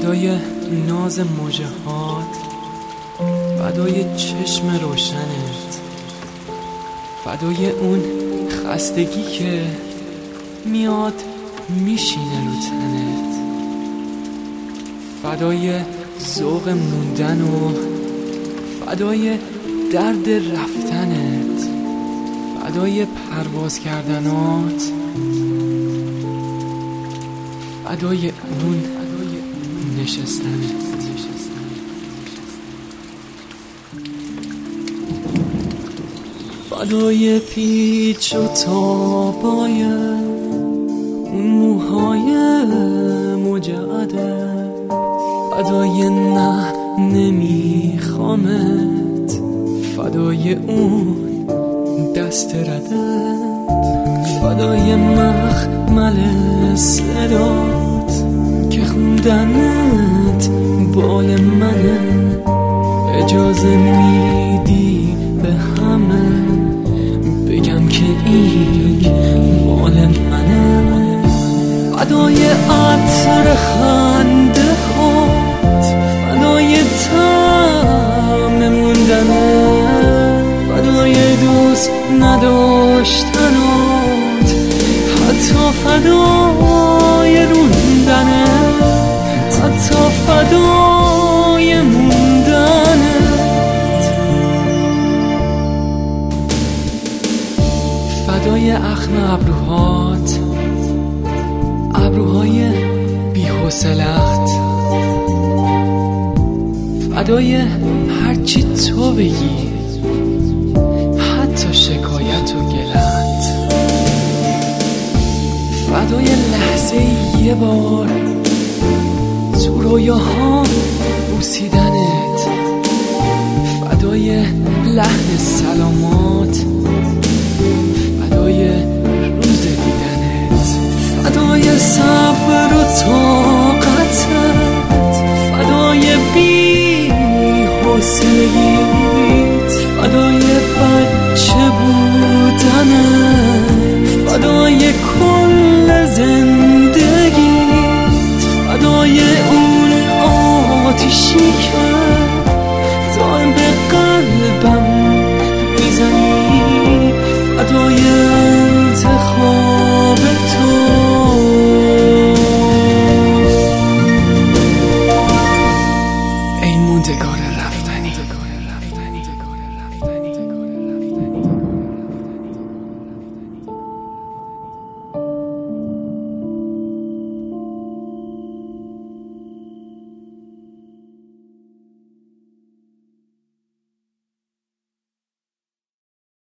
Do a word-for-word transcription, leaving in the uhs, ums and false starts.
فدای ناز موجهات، فدای چشم روشنت، فدای اون خستگی که میاد میشینه رو تنت، فدای ذوق موندن و فدای درد رفتنت، فدای پرواز کردنات، فدای اون نشستنت. فدای پیچ و تابای اون موهای مجعدت، فدای نه نمیخوامت، فدای اون دست ردت، فدای مخمل صدات که خوندنت بال منه، اجازه میدی به همه بگم که این مال منه، فدای عطر خنده هات، فدای طعم موندنت، فدای دوست نداشتنات، حتی فدای روندنت، حتی فدای موندنت، فدای اخم ابروهات، ابروهای بی‌حوصله‌ات، فدای هرچی تو بگی، حتی شکایت و گلت، فدای لحظه یه بار تو رویاها بوسیدنت، فدای لحن سلامات، فدای روز دیدنت، فدای صبر